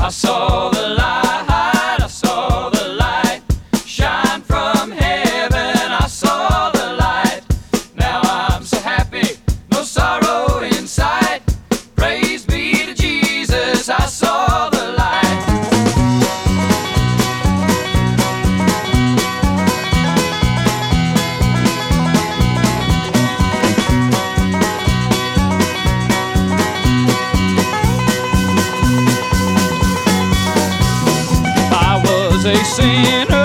I saw the light, I saw the light shine from heaven. I saw the light. Now I'm so happy, no sorrow in sight. Praise be to Jesus, I saw the light. I was a sinner